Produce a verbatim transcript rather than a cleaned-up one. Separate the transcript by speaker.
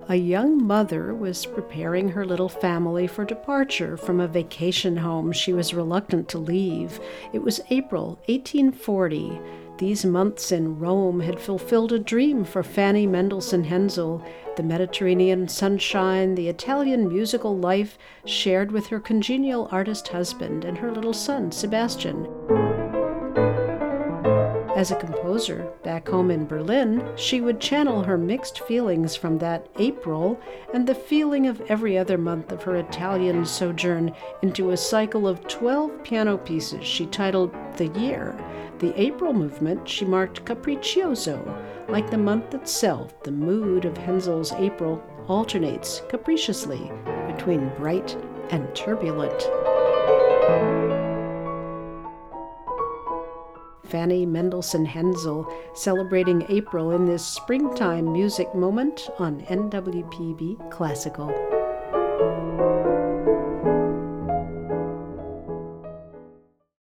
Speaker 1: A young mother was preparing her little family for departure from a vacation home she was reluctant to leave. It was April eighteen forty. These months in Rome had fulfilled a dream for Fanny Mendelssohn Hensel, the Mediterranean sunshine, the Italian musical life shared with her congenial artist husband and her little son, Sebastian. As a composer, back home in Berlin, she would channel her mixed feelings from that April and the feeling of every other month of her Italian sojourn into a cycle of twelve piano pieces she titled The Year. The April movement she marked Capriccioso. Like the month itself, the mood of Hensel's April alternates capriciously between bright and turbulent. Fanny Mendelssohn Hensel, celebrating April in this springtime music moment on N W P B Classical.